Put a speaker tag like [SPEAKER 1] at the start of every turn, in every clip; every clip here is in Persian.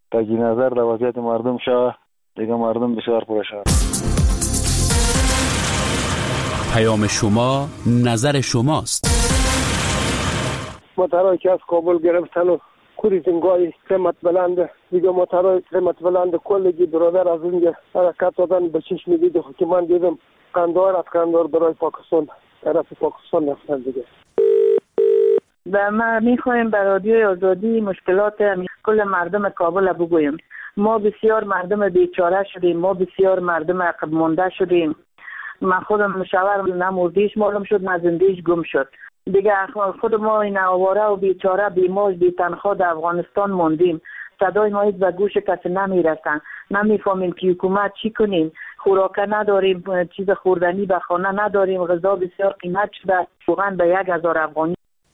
[SPEAKER 1] تجدید نظر در وضعیت مردم شود، دیگه مردم بسیار پرشان.
[SPEAKER 2] پیام شما نظر شماست.
[SPEAKER 3] موترهایی که از کابل گرفتن و کوری زنگای قیمت بلنده، دیگه موترهای قیمت بلنده کلگی برادر از اینجا حرکت دادن به چشم دیده که من دیدم قندار از قندار برای پاکستان طرف پاکستان رفتن دیگه.
[SPEAKER 4] و ما میخوایم به رادیوی آزادی مشکلات کل مردم کابل بگوییم. ما بسیار مردم بیچاره شدیم، ما بسیار مردم عقب مانده شدیم. من خودم مشاور نموردیش معلوم شد، نزندیش گم شد. دیگه خود ما این آواره و بیچاره بیماج بی تنخواه در افغانستان موندیم. صدای ما به گوش کسی نمیرسن، نمیفهمیم که حکومت چی کنیم. خوراک نداریم، چیز خوردنی به خانه نداریم، غذا بسیار قیمت شده، واقعا به 1000 افغانی.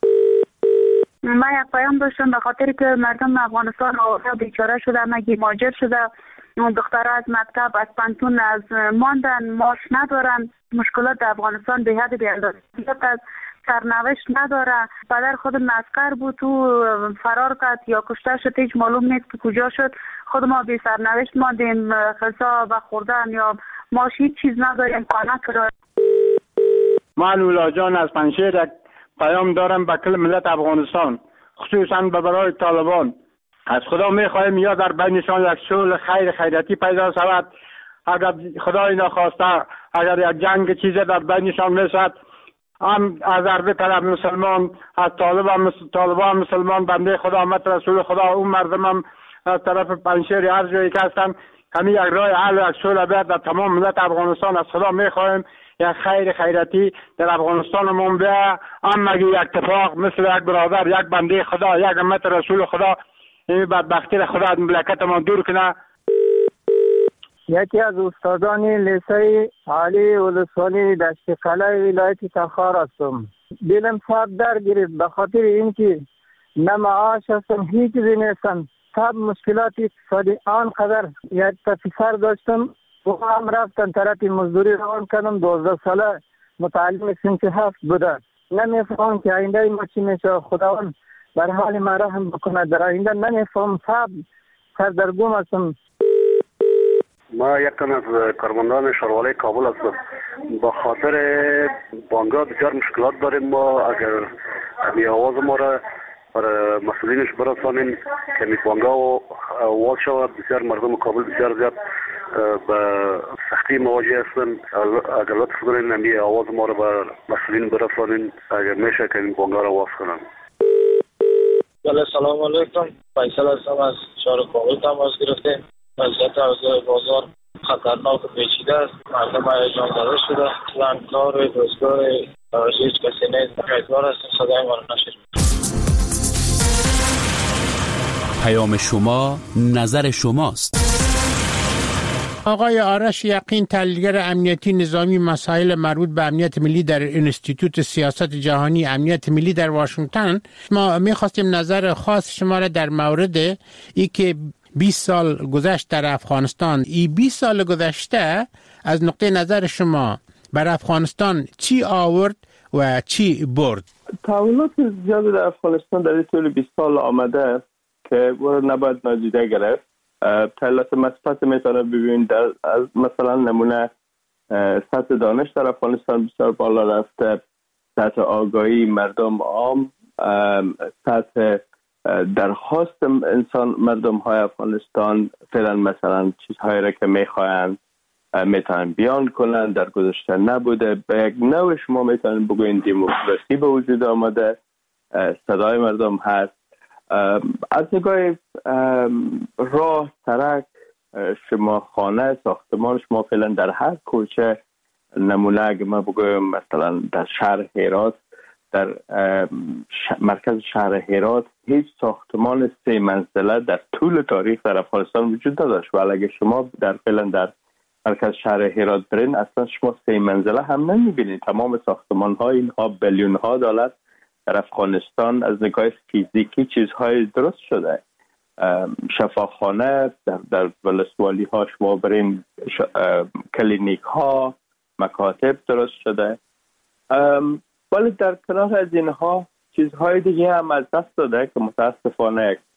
[SPEAKER 5] من یک پیام داشتم به خاطر که مردم افغانستان آواره بیچاره شده، مگی مهاجر شده، دخترها از مکتب از پانتون از ماندن، معاش ندارن. مشکلات در افغانستان به حد بی‌اندازه از سرنوشت نداره. پدر خود عسکر بود، تو فرار کرد یا کشته شد، هیچ معلوم نیست که کجا شد. خود ما بی سرنوشت ماندیم، غذا و خوردن یا معاش هیچ چیز نداریم، خانه کرایه.
[SPEAKER 6] من اولا جان از پنشیر پیام دارم به کل ملت افغانستان، خصوصا به برای طالبان. از خدا میخواهیم یا در بینشان یک صلح خیراتی پیدا شود. اگر خدای نخواسته اگر یک جنگ چیزی در بینشان میشد، هم از عرب طرف مسلمان، از طالبان مسلمان، بنده خدا امت رسول خدا، اون مردم هم از طرف پنشیر هر جایی که هستن، همین یک راه حل و یک صلح بیاد در تمام ملت افغانستان. از خدا میخواهیم یک خیراتی در افغانستانمون بیا، اما یک اتفاق مثل یک برادر، یک بنده خدا، یک امت رسول خدا، این بدبختی را خدا از مملکتمون دور کنه.
[SPEAKER 7] یکی از استادان لیسه عالی ولسوالی دشت قلعه ولایت تخار هستم. دلم سخت درد گرفت به خاطر اینکه نه معاش هستم، هیچ چیزی نیستم. سب مشکلات اقتصادی آنقدر. یک پسر داشتم و هم رفتن طرف مزدوری روان کردم، 12 ساله متعلم صنف 7 بوده. نمیفهم که آینده ما چی میشه. خداوند بر حال ما رحم بکنه. در آینده نمیفهم، سب سردرگم هستم.
[SPEAKER 8] ما یکم از کارمندان شهروالی کابل هستم. با خاطر بانگا بسیار مشکلات داریم. ما اگر کمی آواز ما را برای مسئولینش برسانیم کمی بانگا و آواز شود، بسیار مردم کابل بسیار زیاد به سختی مواجه هستن. اگر لطف کنین نمی آواز ما را به مسئولین برسانین، اگر میشه کمی بانگا را آواز کنن.
[SPEAKER 9] سلام علیکم، فیصل هستم از شهر کابل تماس گرفتیم. وضعیت اوضاع بازار خطرناک و پیچیده است. مردم هیجان زده شده، اصلا کار روزگار هیچ کسی نیست. امیدوار هستیم صدای ما را نشنوید.
[SPEAKER 2] پیام شما نظر شماست.
[SPEAKER 10] آقای آرش یقین، تحلیلگر امنیتی نظامی مسائل مربوط به امنیت ملی در انستیتوت سیاست جهانی امنیت ملی در واشنگتن، ما می‌خواستیم نظر خاص شما را در مورد ای که 20 سال گذشت در افغانستان. این 20 سال گذشته از نقطه نظر شما بر افغانستان چی آورد و چی برد؟
[SPEAKER 11] تحولات زیاد در افغانستان در طول 20 سال آمده که نباید نادیده گرفت. تحولات مثبت میتونه ببینید، از مثلا نمونه سطح دانش در افغانستان بسیار بالا رفته، سطح آگاهی مردم عام، سطح درخواست مردم های افغانستان فعلا مثلا چیزهایی را که میخواهند میتونن بیان کنن در گذشته نبوده. به یک نوع شما میتونن بگوین دموکراسی به وجود آمده، صدای مردم هست. از نگاه راه، سرک، شما خانه، ساختمان، شما فعلا در هر کوچه، نمونه اگه ما بگویم مثلا در شهر هرات، در مرکز شهر هرات هیچ ساختمان 3 منزله در طول تاریخ در افغانستان وجود نداشت. ولی اگه شما فعلا در مرکز شهر هرات برین، اصلا شما 3 منزله هم نمیبینید. تمام ساختمان ها اینها بیلیون ها دلار در افغانستان از نگاه فیزیکی چیزهای درست شده. شفاخانه در ولسوالی ها شما برین، کلینیک ها، مکاتب درست شده. ولی در کنار از اینها چیزهای دیگه هم از دست داده که متاسفانه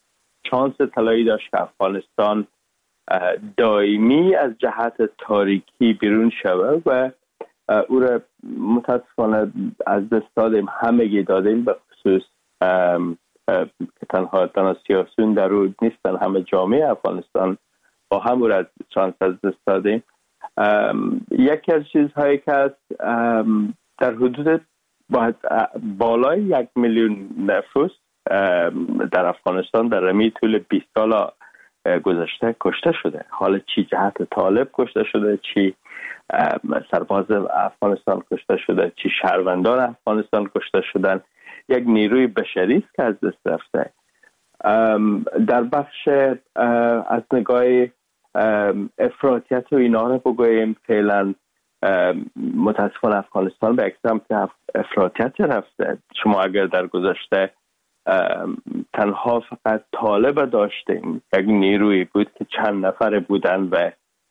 [SPEAKER 11] شانس طلایی داشت که افغانستان دائمی از جهت تاریکی بیرون شود و او را متاسفانه از دست دادیم. همگی دادیم، به خصوص که تنها سیاسیون در او نیستن، همه جامعه افغانستان با هم او را شانس از دست دادیم. یکی از چیزهایی که هست در حدود بالای 1 میلیون نفوس در افغانستان در رمی طول 20 سال گذشته کشته شده. حالا چی جهت طالب کشته شده، چی سرباز افغانستان کشته شده، چی شهروندان افغانستان کشته شدن، یک نیروی بشری است که از دست رفته. در بخش از نگاه افراطیت و اینا رو بگوییم، فعلا متاسفانه افغانستان به یک سمت افراطیت رفته. شما اگر در گذشته تنها فقط طالب داشتیم، یک نیروی بود که چند نفر بودن و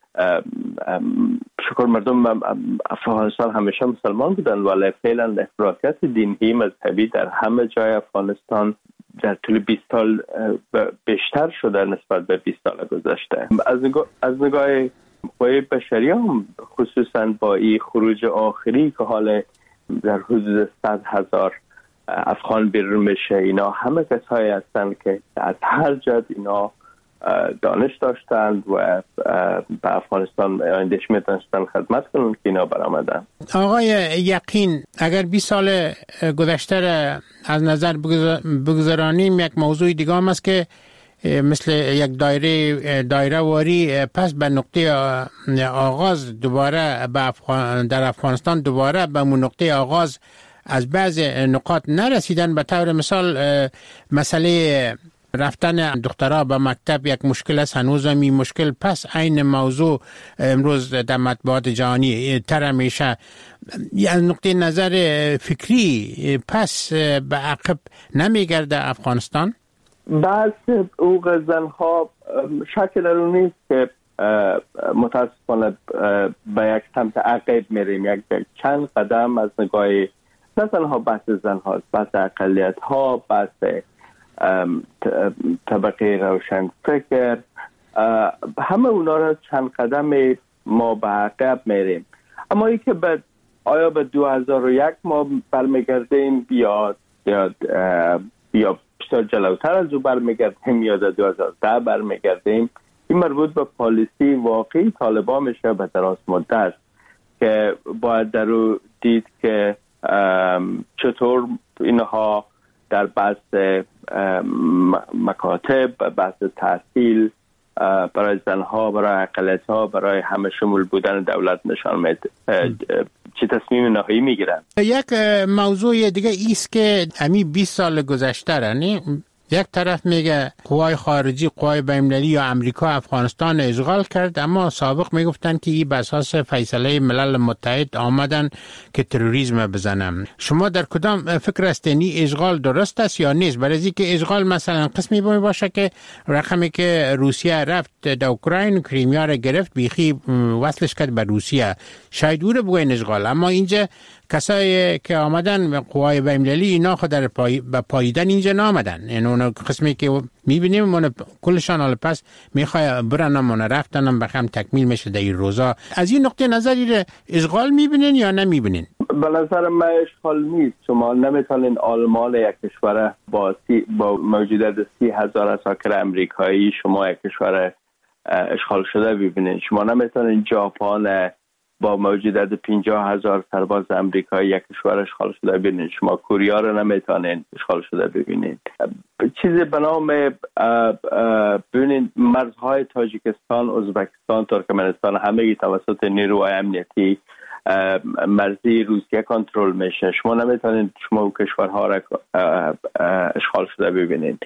[SPEAKER 11] شکر مردم افغانستان همیشه مسلمان بودن، ولی فعلا افراطیت دینی مذهبی در همه جای افغانستان در طول 20 سال بیشتر شده نسبت به 20 سال گذشته. از نگاه قوای بشری هم خصوصا با این خروج آخری که حالا در حدود 100,000 افغان بیرون میشه، اینا همه کسایی هستند که از هر جد اینا دانش داشتند و به افغانستان آیندهش میتونستند خدمت کنند که اینا برآمدن.
[SPEAKER 10] آقای یقین، اگر 20 سال گذشته از نظر بگذارانیم، یک موضوع دیگه هم است که مثل یک دایره واری پس به نقطه آغاز دوباره در افغانستان دوباره به اون نقطه آغاز از بعض نقاط نرسیدن. به طور مثال مسئله رفتن دخترها به مکتب یک مشکل است، هنوز هم این مشکل پس عین موضوع امروز در مطبوعات جهانی تر میشه. از نقطه نظر فکری پس به عقب نمیگرده افغانستان؟
[SPEAKER 11] بعض حقوق زنها شک در اون نیست که متاسفانه به یک سمت عقب میریم. یک چند قدم از نگاه نه تنها بحث زنها، بحث اقلیت ها، بحث طبقه روشن فکر، همه اونا را چند قدم ما به عقب میریم. اما ای که آیا به 2001 ما برمیگردیم یا بیشتر جلوتر از او برمیگردیم یا در 2010 برمیگردیم، این مربوط به پالیسی واقعی طالبان میشه به دراز مدت که باید در او دید که چطور اینها در بحث مکاتب، بحث تحصیل برای زنها، برای اقلیت‌ها، برای همه شمول بودن دولت نشان میده چه تصمیم نهایی میگیرن.
[SPEAKER 10] یک موضوع دیگه ایست که امی 20 سال گذشته رانی یک طرف میگه قوای خارجی، قوای بین‌المللی یا امریکا افغانستان اشغال کرد، اما سابق میگفتن که این بر اساس فیصله ملل متحد آمدن که تروریسم بزنن. شما در کدام فکر هستین اشغال درست است یا نیست؟ برای اینکه اشغال مثلا قسمی باشه که رقمی که روسیه رفت در اوکراین کریمیا را گرفت بیخی وصلش کرد به روسیه، شاید او رو بگوین اشغال، اما اینجا کسایی که آمدن قوای بین‌المللی اینا خود در به پاییدن اینجا نامدن. یعنی اون قسمی که میبینیم من کلشان حال پس میخوای برن من رفتنم بخم تکمیل میشه در این روزا. از این نقطه نظری اشغال میبینین یا نمیبینین؟
[SPEAKER 11] به نظر من اشغال نیست. شما نمیتونین آلمان یک کشور با موجودیت 30,000 عساکر امریکایی شما یک کشور اشغال شده ببینین. شما نمیتونین ژاپن با موجودیت 50,000 سرباز امریکایی یک کشور اشغال شده ببینید. شما کوریا رو نمیتونین اشغال شده ببینید. چیزی به نام ببینید مرزهای تاجیکستان، ازبکستان، ترکمنستان همه توسط نیروهای امنیتی مرزی روسیه کنترل میشه. شما نمیتونید شما اون کشورها را اشغال شده ببینید.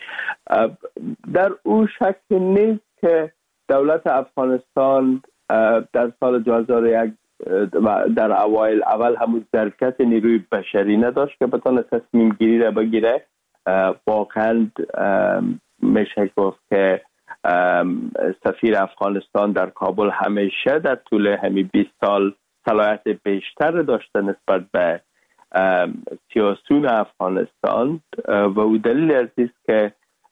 [SPEAKER 11] در او شک نیست که دولت افغانستان در سال 2001 در اول همون ظرفیت نیروی بشری نداشت که بتونه تصمیم گیری را بگیره. واقعا میشه گفت که سفیر افغانستان در کابل همیشه در طول همین 20 سال صلاحیت بیشتر داشته نسبت به سیاسیون افغانستان و او دلیل است که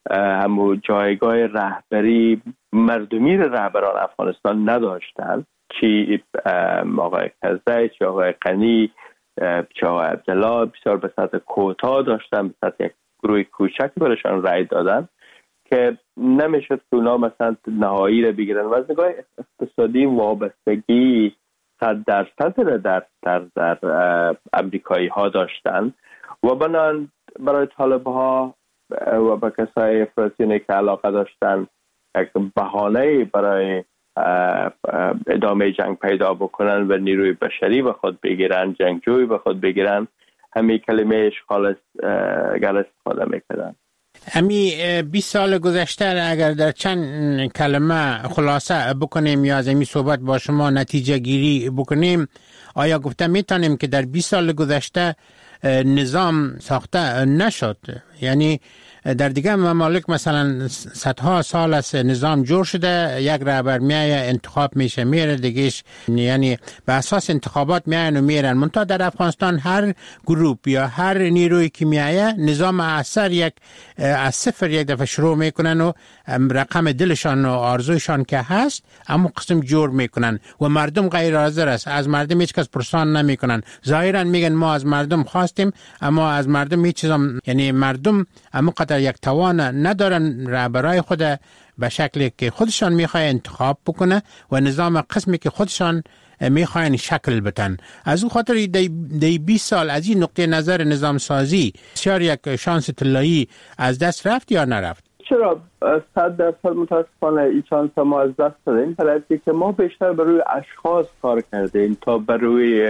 [SPEAKER 11] همو جایگاه رهبری مردمی رهبران افغانستان نداشتن، چی آقای کزده، چی آقای قنی، چی آقای عبدالله، بسیار به سطح کوتا داشتن، به سطح یک گروه کوچکی برشان رای دادن که نمیشد که اونا مثلا نهایی را بگیرن و از نگاه اقتصادی وابستگی 100% در امریکایی ها داشتن و بنان برای طالب ها و به کسای افراطیانی که علاقه داشتن یک بهانه برای ادامه جنگ پیدا بکنن و نیروی بشری به خود بگیرن، جنگجوی به خود بگیرن، همین کلمه اشغال استفاده میکردن.
[SPEAKER 10] امی 20 سال گذشته اگر در چند کلمه خلاصه بکنیم یا از امی صحبت با شما نتیجه گیری بکنیم، آیا گفته میتونیم که در 20 سال گذشته نظام ساخته نشد؟ یعنی در دیگه ممالک مثلا صدها سال است نظام جور شده، یک رهبر میایه انتخاب میشه میره دیگهش، یعنی به اساس انتخابات میاین و میرن. منتها در افغانستان هر گروپ یا هر نیروی که میایه نظام اثر از صفر یک دفعه شروع میکنن و رقم دلشان و آرزوشان که هست اما قسم جور میکنن و مردم غیر حاضر است، از مردم هیچ کس پرسان نمیکنن، ظاهرا میگن ما از مردم خواستیم اما از مردم هیچ چیز یعنی مردم اما قدر یک توان ندارن رهبرای خود به شکلی که خودشان میخواه انتخاب بکنه و نظام قسمی که خودشان میخواین شکل بدن. از اون خاطر دی 20 سال از این نقطه نظر نظام سازی بسیار یک شانس طلایی از دست رفت یا نرفت؟
[SPEAKER 11] چرا 100% متاسفانه این شانس ما از دست دادیم، برای که ما بیشتر بر روی اشخاص کار کردیم تا بر روی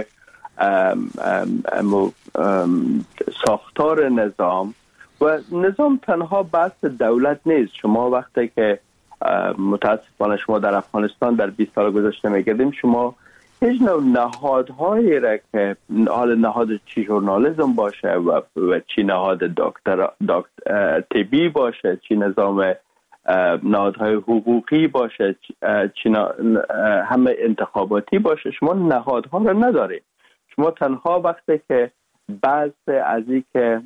[SPEAKER 11] ساختار نظام. و نظام تنها بحث دولت نیست. شما وقتی که متاسفانه شما در افغانستان در 20 سال گذشته میگردیم، شما هیچ نوع نهادهایی را که حال نهاد چی ژورنالیسم باشه و چی نهاد طبی باشه، چی نظام نهادهای حقوقی باشه، چی همه انتخاباتی باشه، شما نهادها را ندارید. شما تنها وقتی که بعض از این که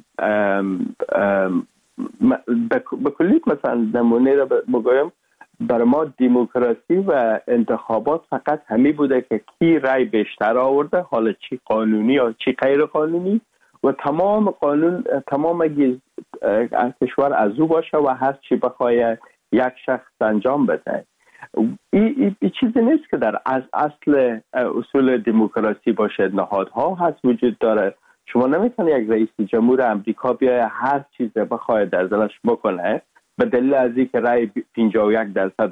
[SPEAKER 11] به کلیت مثلا نمونه را بگویم، برای ما دموکراسی و انتخابات فقط همی بوده که کی رای بیشتر آورده، حالا چی قانونی یا چی غیر قانونی، و تمام قانون تمام کشور از او باشه و هر چی بخواه یک شخص انجام بده. این چیزی نیست که در از اصل اصول دموکراسی باشه. نهادها هست وجود داره. شما نمیتونید یک رئیس جمهور امریکا بیاید هر چیز بخواد در دلش بکنه به دلیل از اینکه رای 51%